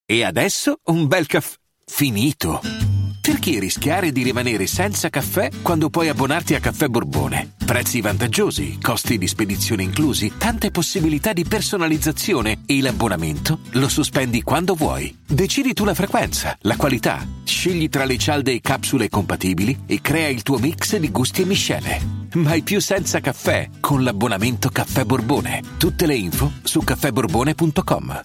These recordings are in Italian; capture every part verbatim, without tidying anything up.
E adesso un bel caffè finito. Perché rischiare di rimanere senza caffè quando puoi abbonarti a Caffè Borbone? Prezzi vantaggiosi, costi di spedizione inclusi, tante possibilità di personalizzazione e l'abbonamento lo sospendi quando vuoi. Decidi tu la frequenza, la qualità, scegli tra le cialde e capsule compatibili e crea il tuo mix di gusti e miscele. Mai più senza caffè con l'abbonamento Caffè Borbone. Tutte le info su caffè borbone punto com.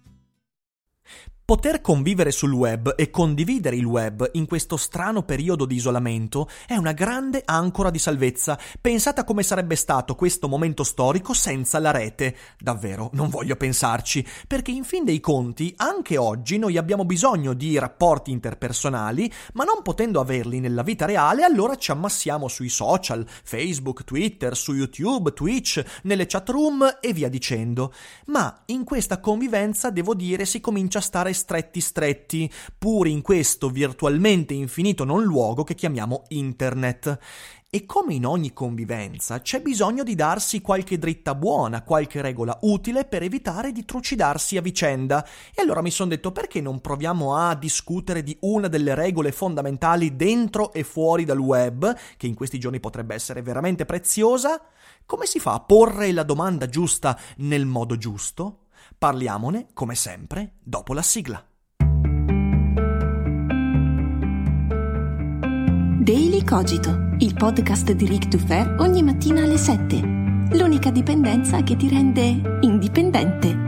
Poter convivere sul web e condividere il web in questo strano periodo di isolamento è una grande ancora di salvezza. Pensate a come sarebbe stato questo momento storico senza la rete. Davvero, non voglio pensarci, perché in fin dei conti, anche oggi noi abbiamo bisogno di rapporti interpersonali, ma non potendo averli nella vita reale, allora ci ammassiamo sui social, Facebook, Twitter, su YouTube, Twitch, nelle chat room e via dicendo. Ma in questa convivenza, devo dire, si comincia a stare stretti stretti, pur in questo virtualmente infinito non luogo che chiamiamo internet. E come in ogni convivenza c'è bisogno di darsi qualche dritta buona, qualche regola utile per evitare di trucidarsi a vicenda. E allora mi sono detto, perché non proviamo a discutere di una delle regole fondamentali dentro e fuori dal web, che in questi giorni potrebbe essere veramente preziosa? Come si fa a porre la domanda giusta nel modo giusto? Parliamone, come sempre, dopo la sigla. Daily Cogito, il podcast di Ric Dufer ogni mattina alle sette. L'unica dipendenza che ti rende indipendente.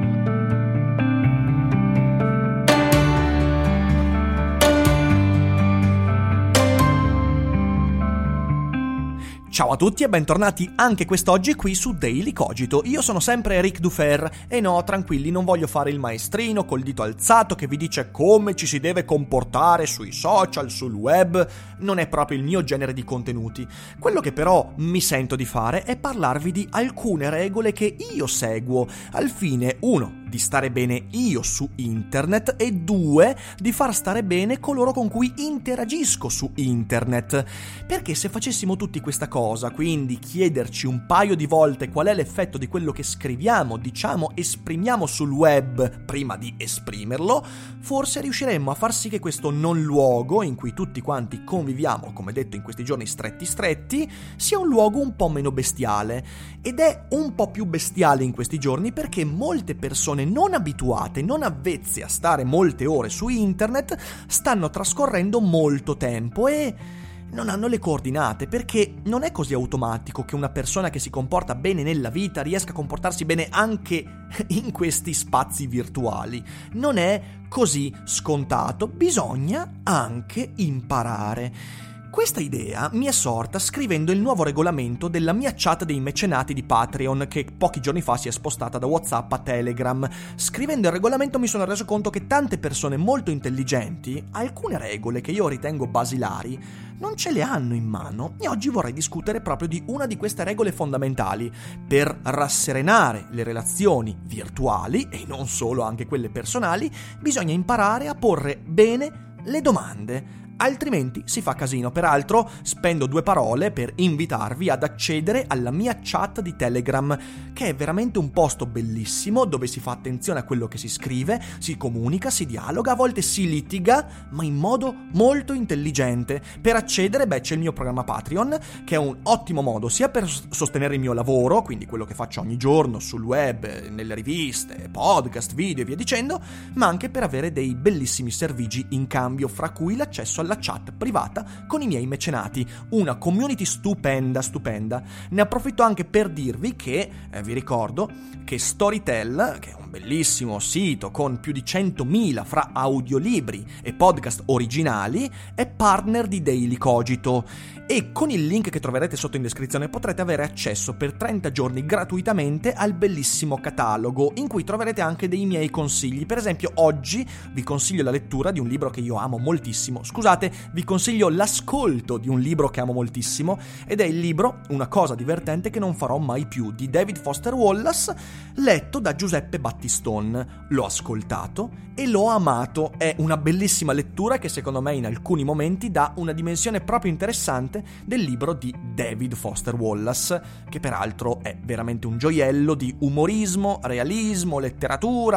Ciao a tutti e bentornati anche quest'oggi qui su Daily Cogito. Io sono sempre Ric Dufer e no, tranquilli, non voglio fare il maestrino col dito alzato che vi dice come ci si deve comportare sui social, sul web. Non è proprio il mio genere di contenuti. Quello che però mi sento di fare è parlarvi di alcune regole che io seguo al fine, uno, di stare bene io su internet e due, di far stare bene coloro con cui interagisco su internet. Perché se facessimo tutti questa cosa, quindi chiederci un paio di volte qual è l'effetto di quello che scriviamo, diciamo, esprimiamo sul web prima di esprimerlo, forse riusciremmo a far sì che questo non luogo in cui tutti quanti conviviamo, come detto in questi giorni stretti stretti, sia un luogo un po' meno bestiale. Ed è un po' più bestiale in questi giorni perché molte persone non abituate, non avvezze a stare molte ore su internet, stanno trascorrendo molto tempo e non hanno le coordinate, perché non è così automatico che una persona che si comporta bene nella vita riesca a comportarsi bene anche in questi spazi virtuali. Non è così scontato, bisogna anche imparare. Questa idea mi è sorta scrivendo il nuovo regolamento della mia chat dei mecenati di Patreon, che pochi giorni fa si è spostata da WhatsApp a Telegram. Scrivendo il regolamento mi sono reso conto che tante persone molto intelligenti alcune regole che io ritengo basilari non ce le hanno in mano, e oggi vorrei discutere proprio di una di queste regole fondamentali per rasserenare le relazioni virtuali e non solo, anche quelle personali. Bisogna imparare a porre bene le domande, altrimenti si fa casino. Peraltro spendo due parole per invitarvi ad accedere alla mia chat di Telegram, che è veramente un posto bellissimo dove si fa attenzione a quello che si scrive, si comunica, si dialoga, a volte si litiga, ma in modo molto intelligente. Per accedere, beh, c'è il mio programma Patreon, che è un ottimo modo sia per sostenere il mio lavoro, quindi quello che faccio ogni giorno sul web, nelle riviste, podcast, video e via dicendo, ma anche per avere dei bellissimi servigi in cambio, fra cui l'accesso alla chat privata con i miei mecenati, una community stupenda, stupenda. Ne approfitto anche per dirvi che, eh, vi ricordo, che Storytel, che è un bellissimo sito con più di centomila fra audiolibri e podcast originali, è partner di Daily Cogito, e con il link che troverete sotto in descrizione potrete avere accesso per trenta giorni gratuitamente al bellissimo catalogo, in cui troverete anche dei miei consigli. Per esempio, oggi vi consiglio la lettura di un libro che io amo moltissimo. Scusate, vi consiglio l'ascolto di un libro che amo moltissimo, ed è il libro Una cosa divertente che non farò mai più di David Foster Wallace, letto da Giuseppe Battistone. L'ho ascoltato e l'ho amato. È una bellissima lettura che secondo me in alcuni momenti dà una dimensione proprio interessante del libro di David Foster Wallace, che peraltro è veramente un gioiello di umorismo, realismo, letteratura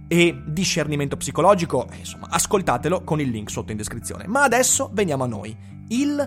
e discernimento psicologico, insomma, ascoltatelo con il link sotto in descrizione. Ma adesso veniamo a noi. Il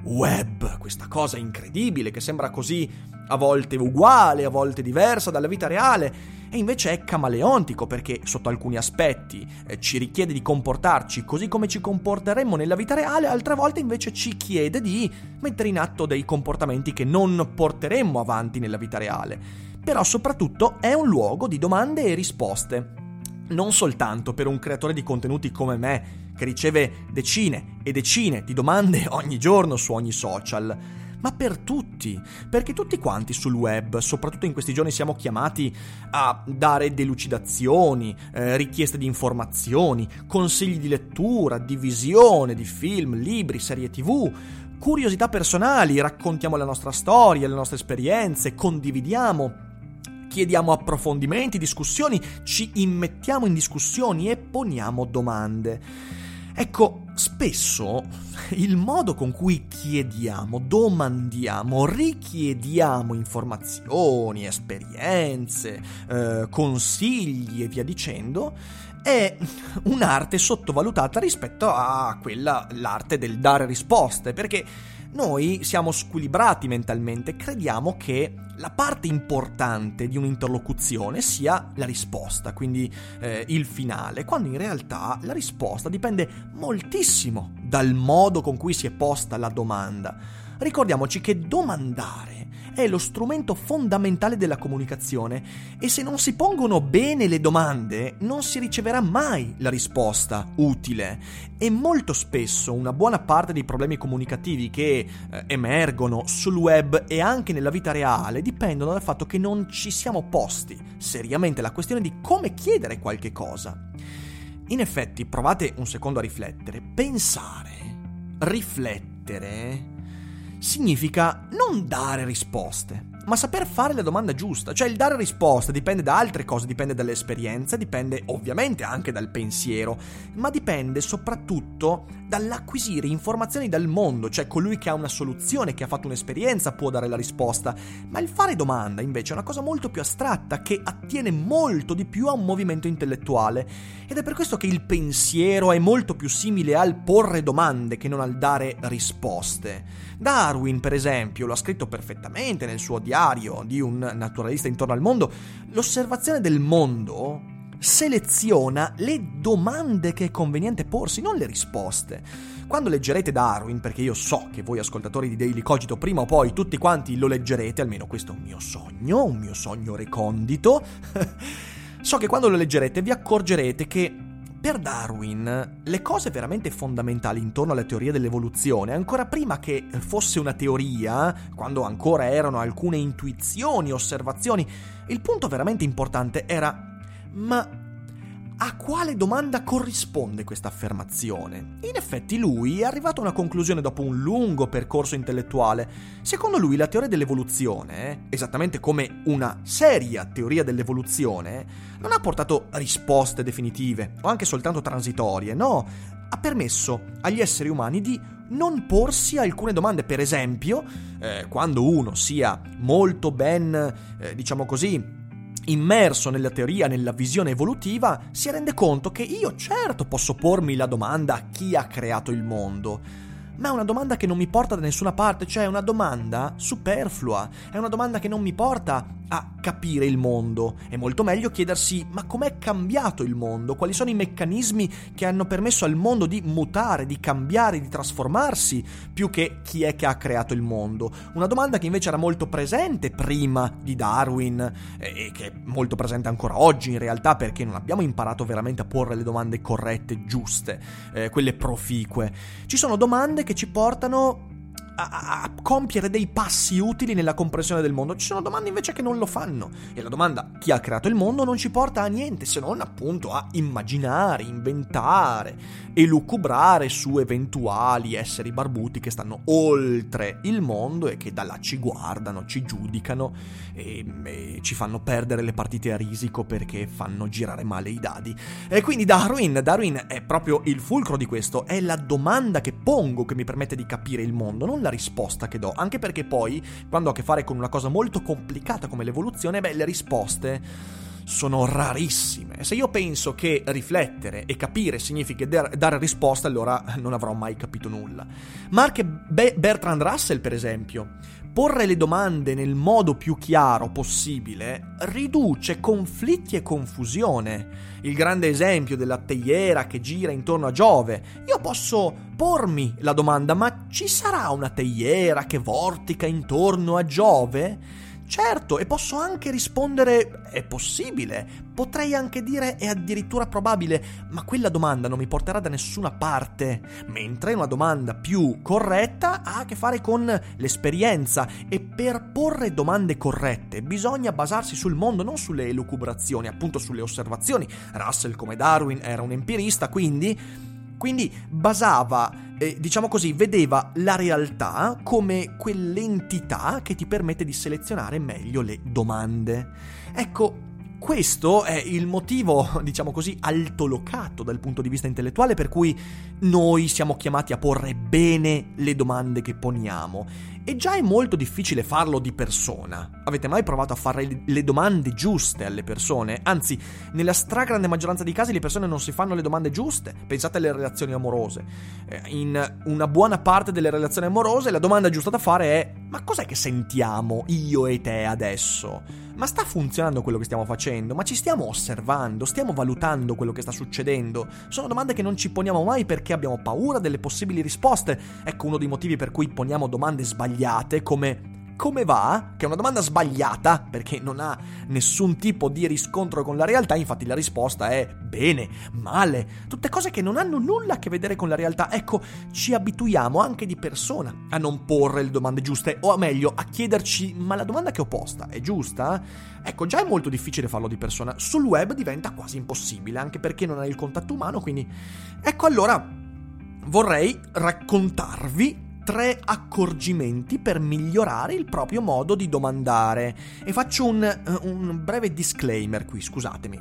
web, questa cosa incredibile che sembra così a volte uguale, a volte diversa dalla vita reale, e invece è camaleontico perché sotto alcuni aspetti eh, ci richiede di comportarci così come ci comporteremmo nella vita reale, altre volte invece ci chiede di mettere in atto dei comportamenti che non porteremmo avanti nella vita reale. Però soprattutto è un luogo di domande e risposte. Non soltanto per un creatore di contenuti come me, che riceve decine e decine di domande ogni giorno su ogni social, ma per tutti, perché tutti quanti sul web, soprattutto in questi giorni, siamo chiamati a dare delucidazioni, eh, richieste di informazioni, consigli di lettura, di visione, di film, libri, serie tv, curiosità personali, raccontiamo la nostra storia, le nostre esperienze, condividiamo, chiediamo approfondimenti, discussioni, ci immettiamo in discussioni e poniamo domande. Ecco, spesso il modo con cui chiediamo, domandiamo, richiediamo informazioni, esperienze, eh, consigli e via dicendo, è un'arte sottovalutata rispetto a quella, l'arte del dare risposte, perché noi siamo squilibrati mentalmente, crediamo che la parte importante di un'interlocuzione sia la risposta, quindi eh, il finale, quando in realtà la risposta dipende moltissimo dal modo con cui si è posta la domanda. Ricordiamoci che domandare è lo strumento fondamentale della comunicazione e se non si pongono bene le domande non si riceverà mai la risposta utile, e molto spesso una buona parte dei problemi comunicativi che eh, emergono sul web e anche nella vita reale dipendono dal fatto che non ci siamo posti seriamente la questione di come chiedere qualche cosa. In effetti, provate un secondo a riflettere. Pensare, riflettere significa non dare risposte, ma saper fare la domanda giusta. Cioè il dare risposte dipende da altre cose, dipende dalle esperienze, dipende ovviamente anche dal pensiero, ma dipende soprattutto dall'acquisire informazioni dal mondo. Cioè colui che ha una soluzione, che ha fatto un'esperienza può dare la risposta, ma il fare domanda invece è una cosa molto più astratta che attiene molto di più a un movimento intellettuale, ed è per questo che il pensiero è molto più simile al porre domande che non al dare risposte. Darwin, per esempio, lo ha scritto perfettamente nel suo diario di un naturalista intorno al mondo. L'osservazione del mondo seleziona le domande che è conveniente porsi, non le risposte. Quando leggerete Darwin, perché io so che voi ascoltatori di Daily Cogito prima o poi tutti quanti lo leggerete, almeno questo è un mio sogno, un mio sogno recondito, so che quando lo leggerete vi accorgerete che per Darwin le cose veramente fondamentali intorno alla teoria dell'evoluzione, ancora prima che fosse una teoria, quando ancora erano alcune intuizioni, osservazioni, il punto veramente importante era: ma a quale domanda corrisponde questa affermazione? In effetti lui è arrivato a una conclusione dopo un lungo percorso intellettuale. Secondo lui la teoria dell'evoluzione, esattamente come una seria teoria dell'evoluzione, non ha portato risposte definitive o anche soltanto transitorie, no, ha permesso agli esseri umani di non porsi alcune domande. Per esempio, eh, quando uno sia molto ben, eh, diciamo così, immerso nella teoria, nella visione evolutiva, si rende conto che io certo posso pormi la domanda: chi ha creato il mondo? Ma è una domanda che non mi porta da nessuna parte, cioè è una domanda superflua, è una domanda che non mi porta a capire il mondo. È molto meglio chiedersi: ma com'è cambiato il mondo? Quali sono i meccanismi che hanno permesso al mondo di mutare, di cambiare, di trasformarsi, più che chi è che ha creato il mondo. Una domanda che invece era molto presente prima di Darwin e che è molto presente ancora oggi in realtà, perché non abbiamo imparato veramente a porre le domande corrette, giuste, eh, quelle proficue. Ci sono domande che ci portano a, a compiere dei passi utili nella comprensione del mondo. Ci sono domande invece che non lo fanno, e la domanda chi ha creato il mondo non ci porta a niente, se non appunto a immaginare, inventare, elucubrare su eventuali esseri barbuti che stanno oltre il mondo e che da là ci guardano, ci giudicano e, e ci fanno perdere le partite a risico perché fanno girare male i dadi. E quindi Darwin, Darwin è proprio il fulcro di questo, è la domanda che pongo che mi permette di capire il mondo, non la risposta che do, anche perché poi quando ho a che fare con una cosa molto complicata come l'evoluzione, beh, le risposte sono rarissime. Se io penso che riflettere e capire significa dar- dare risposta, allora non avrò mai capito nulla. Ma anche Be- Bertrand Russell, per esempio, porre le domande nel modo più chiaro possibile riduce conflitti e confusione. Il grande esempio della teiera che gira intorno a Giove. Io posso pormi la domanda: ma ci sarà una teiera che vortica intorno a Giove? Certo, e posso anche rispondere: è possibile, potrei anche dire è addirittura probabile, ma quella domanda non mi porterà da nessuna parte, mentre una domanda più corretta ha a che fare con l'esperienza, e per porre domande corrette bisogna basarsi sul mondo, non sulle elucubrazioni, appunto sulle osservazioni. Russell, come Darwin, era un empirista, quindi... Quindi basava, eh, diciamo così, vedeva la realtà come quell'entità che ti permette di selezionare meglio le domande. Ecco, questo è il motivo, diciamo così, altolocato dal punto di vista intellettuale per cui noi siamo chiamati a porre bene le domande che poniamo. E già è molto difficile farlo di persona. Avete mai provato a fare le domande giuste alle persone? Anzi, nella stragrande maggioranza dei casi le persone non si fanno le domande giuste. Pensate alle relazioni amorose. In una buona parte delle relazioni amorose la domanda giusta da fare è: ma cos'è che sentiamo io e te adesso? Ma sta funzionando quello che stiamo facendo? Ma ci stiamo osservando? Stiamo valutando quello che sta succedendo? Sono domande che non ci poniamo mai perché abbiamo paura delle possibili risposte. Ecco uno dei motivi per cui poniamo domande sbagliate come come va? Che è una domanda sbagliata perché non ha nessun tipo di riscontro con la realtà. Infatti la risposta è bene, male, tutte cose che non hanno nulla a che vedere con la realtà. Ecco, ci abituiamo anche di persona a non porre le domande giuste, o a meglio a chiederci: ma la domanda che ho posta è giusta? Ecco, già è molto difficile farlo di persona. Sul web diventa quasi impossibile, anche perché non hai il contatto umano. Quindi ecco, allora vorrei raccontarvi tre accorgimenti per migliorare il proprio modo di domandare. E faccio un, un breve disclaimer qui, scusatemi.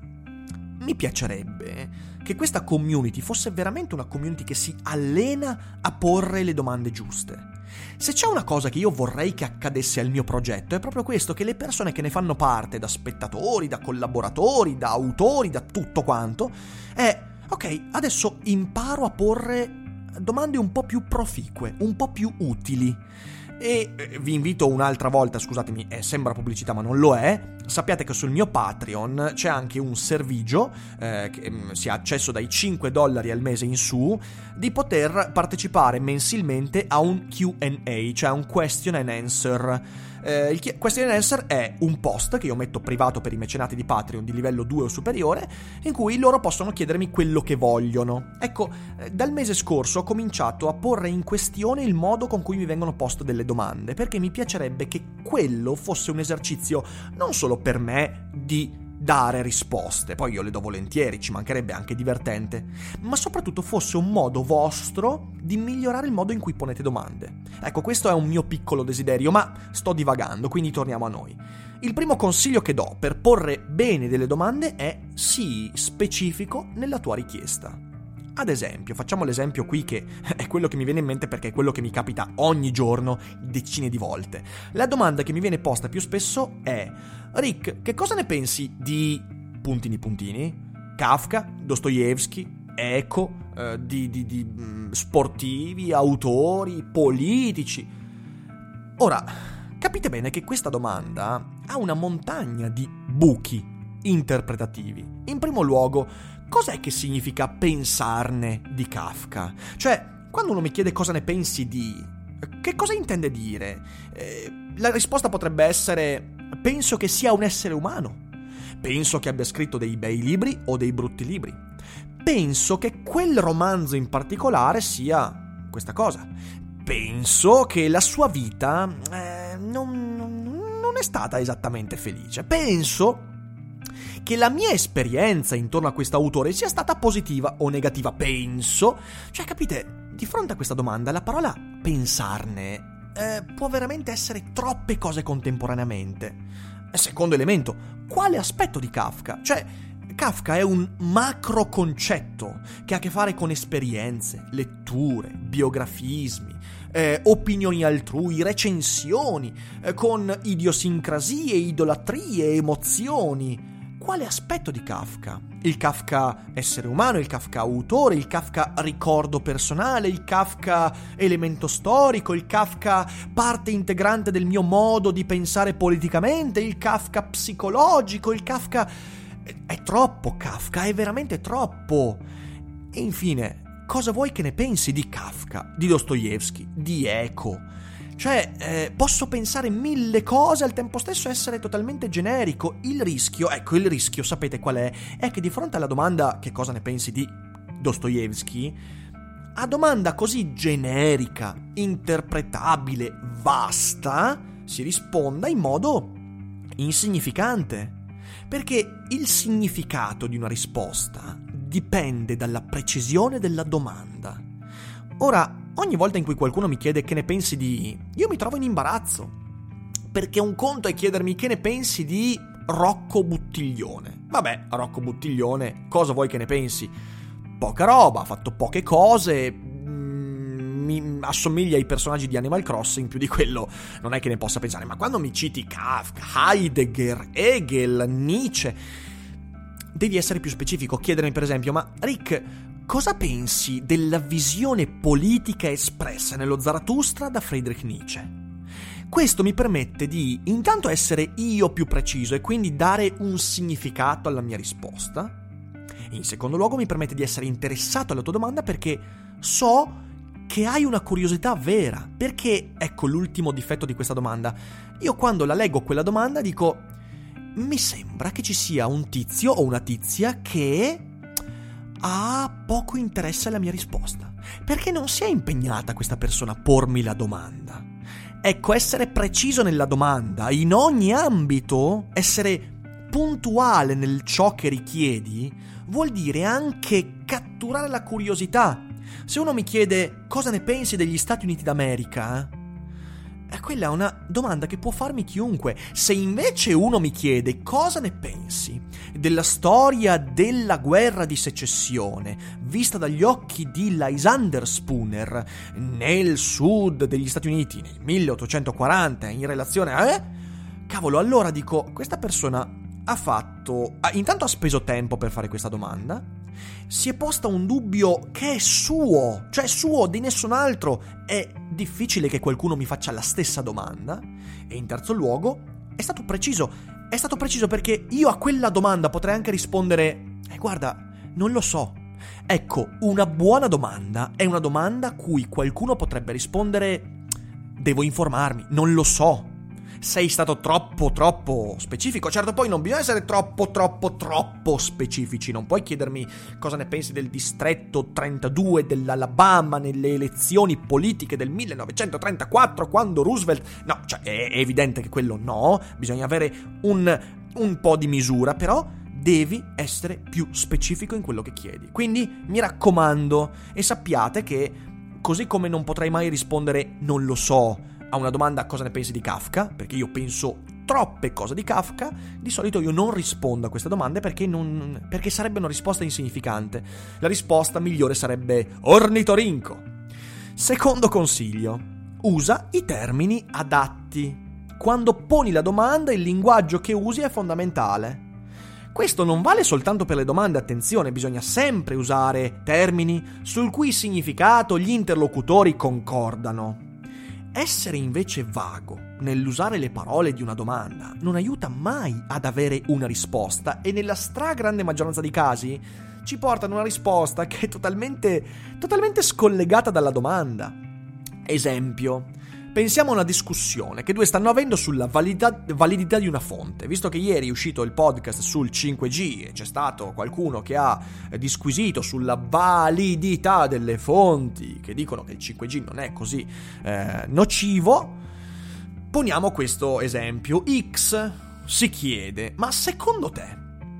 Mi piacerebbe che questa community fosse veramente una community che si allena a porre le domande giuste. Se c'è una cosa che io vorrei che accadesse al mio progetto è proprio questo, che le persone che ne fanno parte, da spettatori, da collaboratori, da autori, da tutto quanto, è: ok, adesso imparo a porre domande un po' più proficue, un po' più utili. E vi invito un'altra volta, scusatemi, eh, sembra pubblicità ma non lo è, sappiate che sul mio Patreon c'è anche un servigio eh, che mh, si ha accesso dai cinque dollari al mese in su, di poter partecipare mensilmente a un Q and A, cioè un question and answer. Eh, il question and answer è un post che io metto privato per i mecenati di Patreon di livello due o superiore, in cui loro possono chiedermi quello che vogliono. Ecco, eh, dal mese scorso ho cominciato a porre in questione il modo con cui mi vengono poste delle domande, perché mi piacerebbe che quello fosse un esercizio non solo per me di dare risposte, poi io le do volentieri, ci mancherebbe, anche divertente, ma soprattutto fosse un modo vostro di migliorare il modo in cui ponete domande. Ecco, questo è un mio piccolo desiderio, ma sto divagando, quindi torniamo a noi. Il primo consiglio che do per porre bene delle domande è: sii specifico nella tua richiesta. Ad esempio, facciamo l'esempio qui che è quello che mi viene in mente perché è quello che mi capita ogni giorno, decine di volte. La domanda che mi viene posta più spesso è: Rick, che cosa ne pensi di puntini puntini? Kafka, Dostoevsky, Eco, eh, di, di, di mh, sportivi, autori, politici. Ora, capite bene che questa domanda ha una montagna di buchi interpretativi. In primo luogo, cos'è che significa pensarne di Kafka? Cioè, quando uno mi chiede cosa ne pensi di... che cosa intende dire? Eh, la risposta potrebbe essere: penso che sia un essere umano. Penso che abbia scritto dei bei libri o dei brutti libri. Penso che quel romanzo in particolare sia questa cosa. Penso che la sua vita eh, non, non è stata esattamente felice. Penso che la mia esperienza intorno a questo autore sia stata positiva o negativa. Penso, cioè, capite, di fronte a questa domanda la parola pensarne eh, può veramente essere troppe cose contemporaneamente. Secondo elemento, quale aspetto di Kafka? Cioè, Kafka è un macro concetto che ha a che fare con esperienze, letture, biografismi, eh, opinioni altrui, recensioni, eh, con idiosincrasie, idolatrie, emozioni. quale aspetto di Kafka? Il Kafka essere umano, il Kafka autore, il Kafka ricordo personale, il Kafka elemento storico, il Kafka parte integrante del mio modo di pensare politicamente, il Kafka psicologico, il Kafka... È troppo Kafka, è veramente troppo. E infine, cosa vuoi che ne pensi di Kafka, di Dostoevsky, di Eco? Cioè, eh, posso pensare mille cose al tempo stesso e essere totalmente generico. Il rischio, ecco, il rischio, sapete qual è? È che di fronte alla domanda che cosa ne pensi di Dostoevsky, a domanda così generica, interpretabile, vasta, si risponda in modo insignificante. Perché il significato di una risposta dipende dalla precisione della domanda. Ora, ogni volta in cui qualcuno mi chiede che ne pensi di... io mi trovo in imbarazzo, perché un conto è chiedermi che ne pensi di Rocco Buttiglione. Vabbè, Rocco Buttiglione, cosa vuoi che ne pensi? Poca roba, ha fatto poche cose, mi assomiglia ai personaggi di Animal Crossing, più di quello non è che ne possa pensare. Ma quando mi citi Kafka, Heidegger, Hegel, Nietzsche, devi essere più specifico, chiedermi per esempio, ma Rick, cosa pensi della visione politica espressa nello Zarathustra da Friedrich Nietzsche? Questo mi permette di intanto essere io più preciso e quindi dare un significato alla mia risposta. In secondo luogo mi permette di essere interessato alla tua domanda perché so che hai una curiosità vera. Perché, ecco l'ultimo difetto di questa domanda, io quando la leggo quella domanda dico, mi sembra che ci sia un tizio o una tizia che ha poco interesse alla mia risposta, perché non si è impegnata questa persona a pormi la domanda. Ecco, essere preciso nella domanda, in ogni ambito, essere puntuale nel ciò che richiedi, vuol dire anche catturare la curiosità. Se uno mi chiede cosa ne pensi degli Stati Uniti d'America, eh, quella è una domanda che può farmi chiunque. Se invece uno mi chiede cosa ne pensi della storia della guerra di secessione vista dagli occhi di Lysander Spooner nel sud degli Stati Uniti nel milleottocentoquaranta in relazione a... Eh? Cavolo, allora dico, questa persona ha fatto... intanto ha speso tempo per fare questa domanda, si è posta un dubbio che è suo, cioè suo, di nessun altro. È difficile che qualcuno mi faccia la stessa domanda. E in terzo luogo è stato preciso. È stato preciso perché io a quella domanda potrei anche rispondere eh, guarda, non lo so. Ecco, una buona domanda è una domanda a cui qualcuno potrebbe rispondere devo informarmi, non lo so. Sei stato troppo troppo specifico. Certo, poi non bisogna essere troppo troppo troppo specifici. Non puoi chiedermi cosa ne pensi del distretto trentadue dell'Alabama nelle elezioni politiche del millenovecentotrentaquattro quando Roosevelt... No, cioè è evidente che quello no. Bisogna avere un, un po' di misura, però devi essere più specifico in quello che chiedi. Quindi mi raccomando, e sappiate che così come non potrei mai rispondere non lo so a una domanda cosa ne pensi di Kafka, perché io penso troppe cose di Kafka, di solito io non rispondo a queste domande perché, non, perché sarebbe una risposta insignificante. La risposta migliore sarebbe ornitorinco. Secondo consiglio, usa i termini adatti. Quando poni la domanda il linguaggio che usi è fondamentale. Questo non vale soltanto per le domande, attenzione, bisogna sempre usare termini sul cui significato gli interlocutori concordano. Essere invece vago nell'usare le parole di una domanda non aiuta mai ad avere una risposta e nella stragrande maggioranza dei casi ci porta ad una risposta che è totalmente, totalmente scollegata dalla domanda. Esempio, pensiamo a una discussione che due stanno avendo sulla validità, validità di una fonte. Visto che ieri è uscito il podcast sul cinque G e c'è stato qualcuno che ha disquisito sulla validità delle fonti che dicono che il cinque G non è così eh, nocivo, poniamo questo esempio. X si chiede, ma secondo te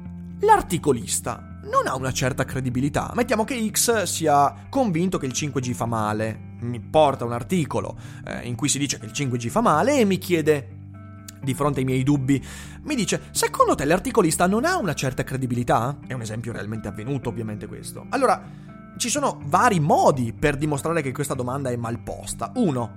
l'articolista non ha una certa credibilità? Mettiamo che X sia convinto che il cinque G fa male, mi porta un articolo eh, in cui si dice che il cinque G fa male e mi chiede, di fronte ai miei dubbi, mi dice, secondo te l'articolista non ha una certa credibilità? È un esempio realmente avvenuto, ovviamente, questo. Allora, ci sono vari modi per dimostrare che questa domanda è mal posta. Uno,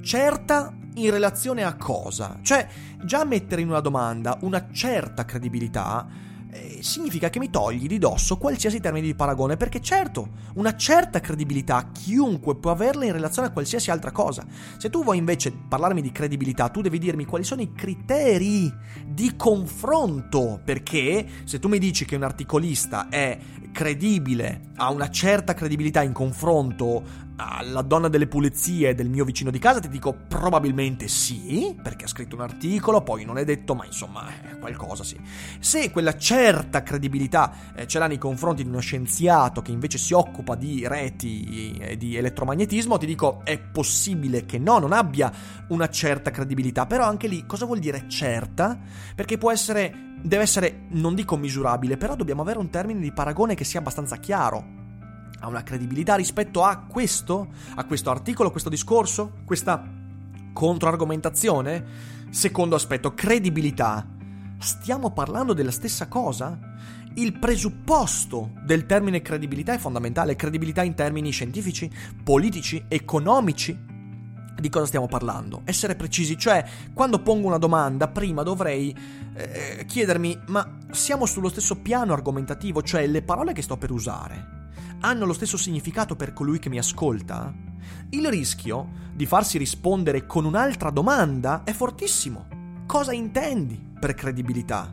certa in relazione a cosa? Cioè, già mettere in una domanda una certa credibilità eh, significa che mi togli di dosso qualsiasi termine di paragone, perché certo, una certa credibilità chiunque può averla in relazione a qualsiasi altra cosa. Se tu vuoi invece parlarmi di credibilità, tu devi dirmi quali sono i criteri di confronto, perché se tu mi dici che un articolista è credibile, ha una certa credibilità in confronto alla donna delle pulizie del mio vicino di casa, ti dico probabilmente sì, perché ha scritto un articolo, poi non è detto, ma insomma eh, qualcosa sì. Se quella certa credibilità eh, ce l'ha nei confronti di uno scienziato che invece si occupa di reti e di elettromagnetismo, ti dico è possibile che no, non abbia una certa credibilità. Però anche lì cosa vuol dire certa? Perché può essere, deve essere, non dico misurabile, però dobbiamo avere un termine di paragone che sia abbastanza chiaro. Ha una credibilità rispetto a questo, a questo articolo, questo discorso, questa controargomentazione? Secondo aspetto, credibilità. Stiamo parlando della stessa cosa? Il presupposto del termine credibilità è fondamentale. Credibilità in termini scientifici, politici, economici. Di cosa stiamo parlando? Essere precisi, cioè quando pongo una domanda prima dovrei eh, chiedermi: ma siamo sullo stesso piano argomentativo? Cioè le parole che sto per usare hanno lo stesso significato per colui che mi ascolta? Il rischio di farsi rispondere con un'altra domanda è fortissimo. Cosa intendi per credibilità?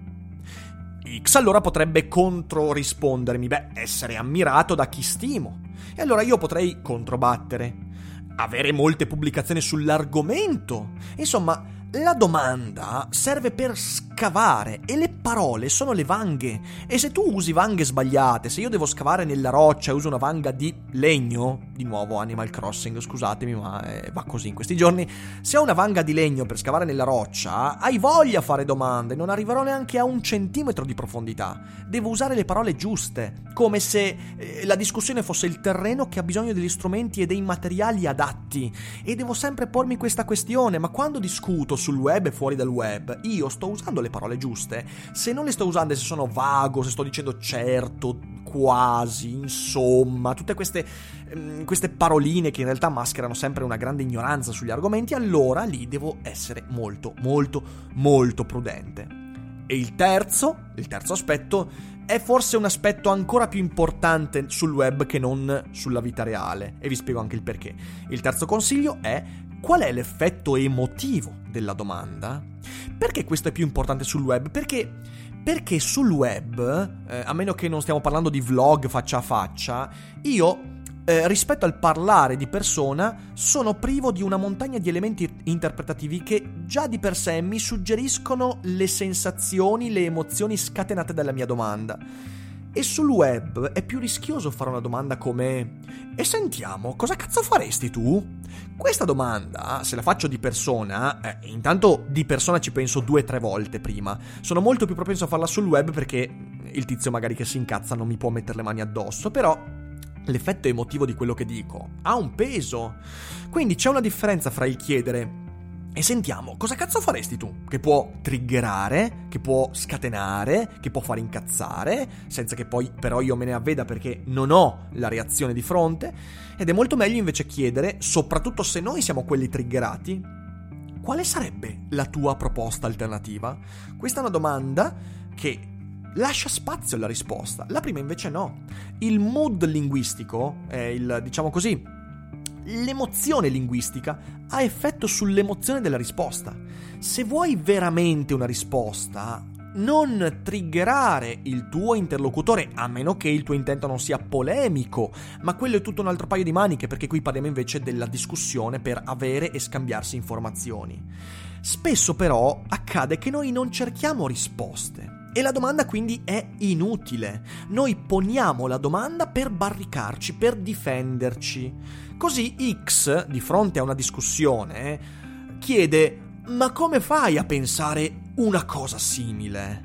X allora potrebbe controrispondermi: beh, essere ammirato da chi stimo. E allora io potrei controbattere: avere molte pubblicazioni sull'argomento. Insomma, la domanda serve per scavare e le parole sono le vanghe. E se tu usi vanghe sbagliate, se io devo scavare nella roccia e uso una vanga di legno, di nuovo Animal Crossing, scusatemi ma eh, va così in questi giorni, se ho una vanga di legno per scavare nella roccia, hai voglia a fare domande, non arriverò neanche a un centimetro di profondità. Devo usare le parole giuste, come se eh, la discussione fosse il terreno che ha bisogno degli strumenti e dei materiali adatti. E devo sempre pormi questa questione: ma quando discuto sul web e fuori dal web, io sto usando le parole giuste? Se non le sto usando, se sono vago, se sto dicendo certo, quasi, insomma, tutte queste, ehm, queste paroline che in realtà mascherano sempre una grande ignoranza sugli argomenti, allora lì devo essere molto, molto, molto prudente. E il terzo, il terzo aspetto è forse un aspetto ancora più importante sul web che non sulla vita reale, e vi spiego anche il perché. Il terzo consiglio è: qual è l'effetto emotivo della domanda? Perché questo è più importante sul web? Perché, perché sul web, eh, a meno che non stiamo parlando di vlog faccia a faccia, io eh, rispetto al parlare di persona sono privo di una montagna di elementi interpretativi che già di per sé mi suggeriscono le sensazioni, le emozioni scatenate dalla mia domanda. E sul web è più rischioso fare una domanda come: e sentiamo, cosa cazzo faresti tu? Questa domanda, se la faccio di persona, eh, intanto di persona ci penso due o tre volte prima. Sono molto più propenso a farla sul web perché il tizio magari che si incazza non mi può mettere le mani addosso, però l'effetto emotivo di quello che dico ha un peso. Quindi c'è una differenza fra il chiedere: e sentiamo, cosa cazzo faresti tu? Che può triggerare, che può scatenare, che può far incazzare, senza che poi però io me ne avveda perché non ho la reazione di fronte. Ed è molto meglio invece chiedere, soprattutto se noi siamo quelli triggerati: quale sarebbe la tua proposta alternativa? Questa è una domanda che lascia spazio alla risposta. La prima invece no. Il mood linguistico, è il, diciamo così, l'emozione linguistica ha effetto sull'emozione della risposta. Se vuoi veramente una risposta, non triggerare il tuo interlocutore, a meno che il tuo intento non sia polemico, ma quello è tutto un altro paio di maniche, perché qui parliamo invece della discussione per avere e scambiarsi informazioni. Spesso però accade che noi non cerchiamo risposte e la domanda quindi è inutile. Noi poniamo la domanda per barricarci, per difenderci. Così X, di fronte a una discussione, chiede: ma come fai a pensare una cosa simile?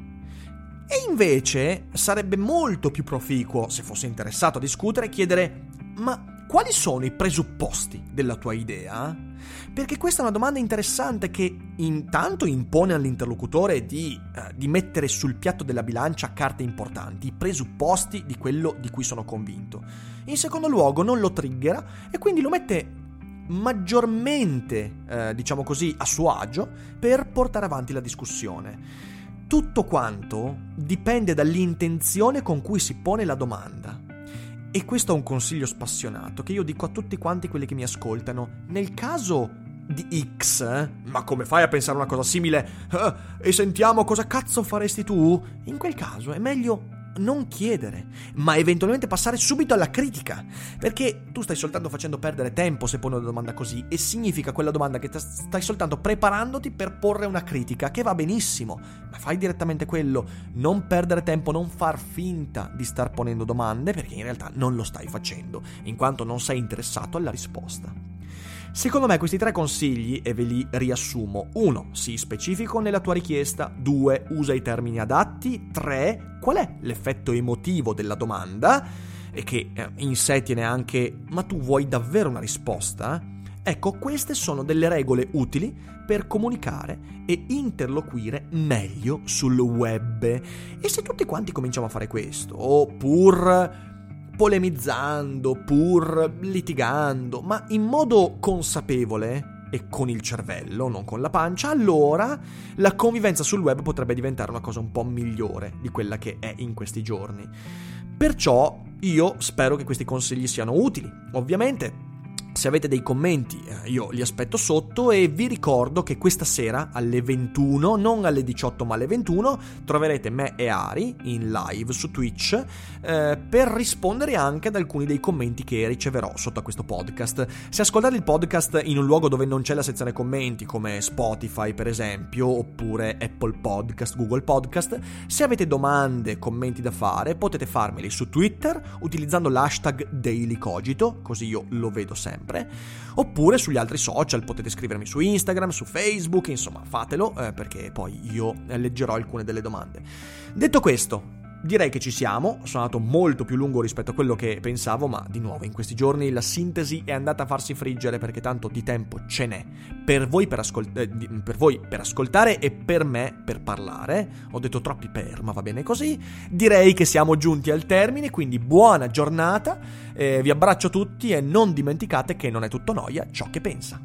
E invece sarebbe molto più proficuo, se fosse interessato a discutere, chiedere: ma quali sono i presupposti della tua idea? Perché questa è una domanda interessante che intanto impone all'interlocutore di, eh, di mettere sul piatto della bilancia carte importanti, i presupposti di quello di cui sono convinto. In secondo luogo non lo triggera e quindi lo mette maggiormente, eh, diciamo così, a suo agio per portare avanti la discussione. tutto quanto dipende dall'intenzione con cui si pone la domanda. E questo è un consiglio spassionato che io dico a tutti quanti quelli che mi ascoltano. Nel caso di X, eh, ma come fai a pensare una cosa simile? Eh, e sentiamo cosa cazzo faresti tu? In quel caso è meglio non chiedere, ma eventualmente passare subito alla critica, perché tu stai soltanto facendo perdere tempo se poni una domanda così, e significa quella domanda che stai soltanto preparandoti per porre una critica, che va benissimo, ma fai direttamente quello. Non perdere tempo, non far finta di star ponendo domande, perché in realtà non lo stai facendo, in quanto non sei interessato alla risposta. Secondo me questi tre consigli, e ve li riassumo: uno, sii specifico nella tua richiesta; due, usa i termini adatti; tre, qual è l'effetto emotivo della domanda, e che eh, in sé tiene anche ma tu vuoi davvero una risposta? Ecco, queste sono delle regole utili per comunicare e interloquire meglio sul web. E se tutti quanti cominciamo a fare questo, o pur polemizzando, pur litigando, ma in modo consapevole e con il cervello, non con la pancia, allora la convivenza sul web potrebbe diventare una cosa un po' migliore di quella che è in questi giorni. Perciò io spero che questi consigli siano utili. Ovviamente, se avete dei commenti, io li aspetto sotto, e vi ricordo che questa sera alle ventuno, non alle diciotto ma alle ventuno, troverete me e Ari in live su Twitch eh, per rispondere anche ad alcuni dei commenti che riceverò sotto a questo podcast. Se ascoltate il podcast in un luogo dove non c'è la sezione commenti, come Spotify per esempio, oppure Apple Podcast, Google Podcast, se avete domande, commenti da fare, potete farmeli su Twitter utilizzando l'hashtag DailyCogito, così io lo vedo sempre. Oppure sugli altri social, potete scrivermi su Instagram, su Facebook, insomma fatelo eh, perché poi io leggerò alcune delle domande. Detto questo, direi che ci siamo. Sono andato molto più lungo rispetto a quello che pensavo, ma di nuovo in questi giorni la sintesi è andata a farsi friggere, perché tanto di tempo ce n'è per voi per, ascolt- eh, per voi per ascoltare e per me per parlare. Ho detto troppi per, ma va bene così. Direi che siamo giunti al termine, quindi buona giornata, eh, vi abbraccio tutti e non dimenticate che non è tutto noia ciò che pensa.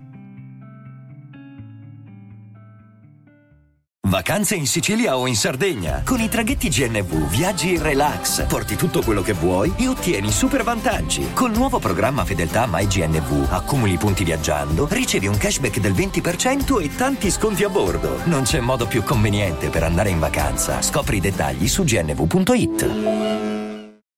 Vacanze in Sicilia o in Sardegna. Con i traghetti G N V viaggi in relax, porti tutto quello che vuoi e ottieni super vantaggi. Col nuovo programma Fedeltà MyGNV accumuli punti viaggiando, ricevi un cashback del venti per cento e tanti sconti a bordo. Non c'è modo più conveniente per andare in vacanza. Scopri i dettagli su gnv punto it.